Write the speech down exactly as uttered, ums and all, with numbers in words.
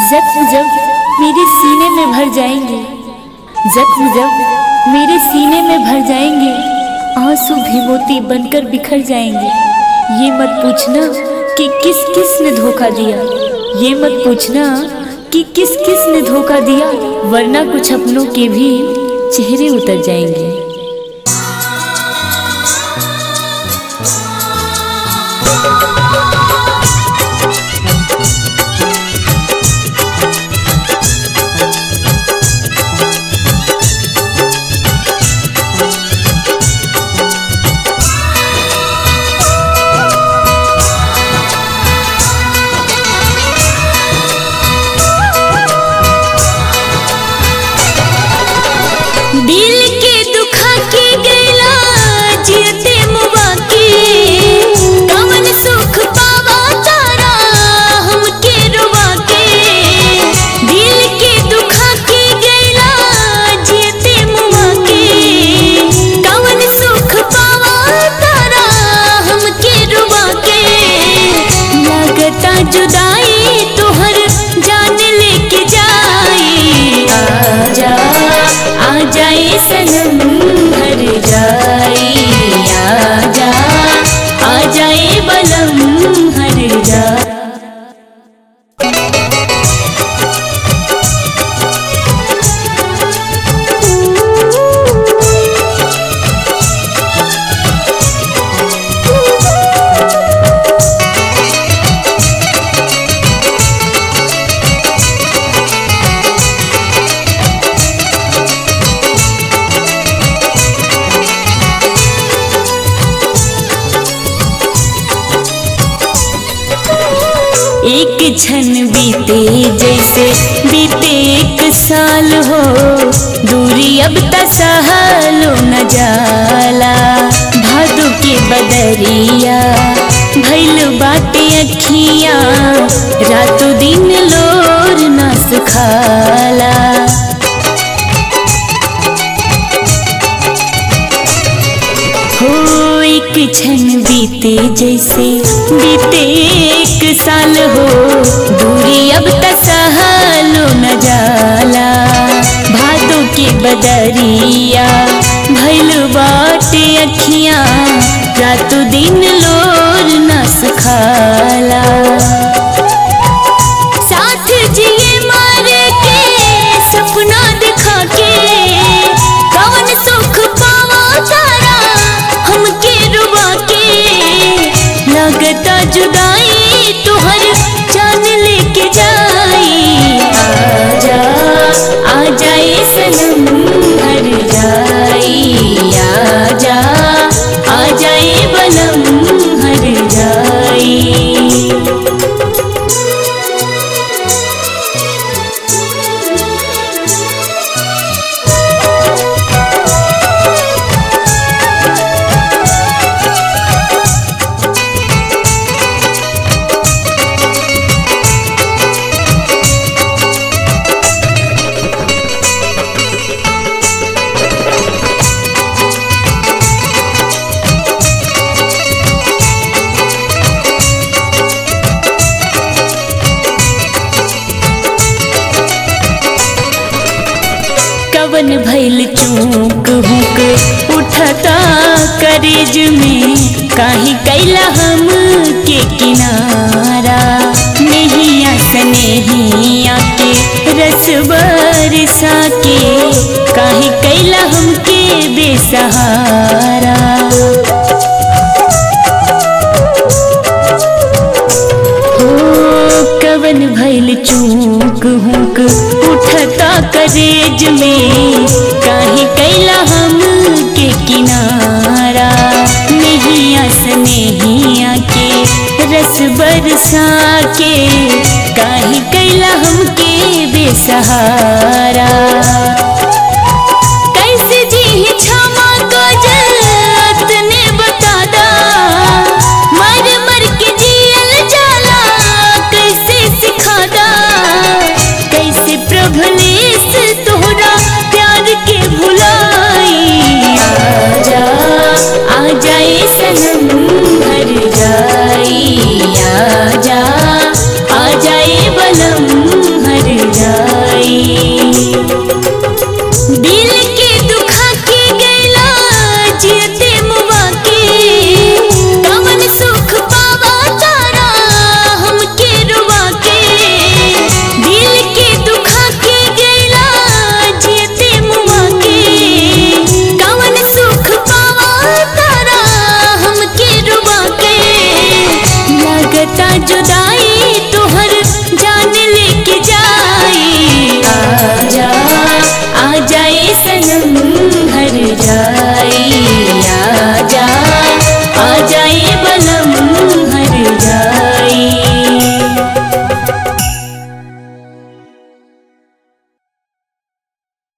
जख्म जब मेरे सीने में भर जाएंगे, जख्म जब मेरे सीने में भर जाएंगे, आंसू भी मोती बनकर बिखर जाएंगे। ये मत पूछना कि किस किस ने धोखा दिया, ये मत पूछना कि किस किस ने धोखा दिया, वरना कुछ अपनों के भी चेहरे उतर जाएंगे। दिल के दुखा के गैला जियते मुबा के, कवन सुख पावा तारा हमके रुबा के। दिल के दुखा के गैला जियते मुबा के, कवन सुख पावा तारा हमके रुबा के। लागता जुदाई तोहर जान लेके जाई, आजा आ जाए सनम भर जाए, आजा आ जाए बलम हर जाए। एक क्षण बीते जैसे बीते एक साल हो, दूरी अब तसहलो न जाला। भादो के बदरिया भइल बाटे अखियां, रातों दिन लोर न सुखाला। हो एक क्षण बीते जैसे बीते एक साल हो, दूरी अब तसहलो न जाला। भादों के बदरिया भइल बाटे अखियां, रातों दिन लोर न सुखाला। साथ जिए मारे के सपना दिखा के, कवन सुख पावा तारा हमके रुबा के। लगता जुदाई तोहर जान लेके जाई, आजा आ जाए सनम भर जाई, आजा आ जाए बलम हर जाई। कवन भइल चूक हुक उठता करेज में, काहे कैला हम के किनारा। नहिया स्नेहिया के रस बरसा के, काहे कैला हमके बेसहारा। कवन भइल चूक हुक उठता करेज में, काहे कैला हम के किनारा। नहिया स्नेहिया के रस बरसा के, काहे कैला हमके बेसहारा। कैसे जी क्षमा काजल तने बता दा, मर मर के जियल जाला कैसे सिखा दा। कैसे प्रभलेस तोहरा प्यार के भुलाई, आजा आ जाए सनम भर जाई, आजा आ जाए बलम हर सनम भर जाई यार।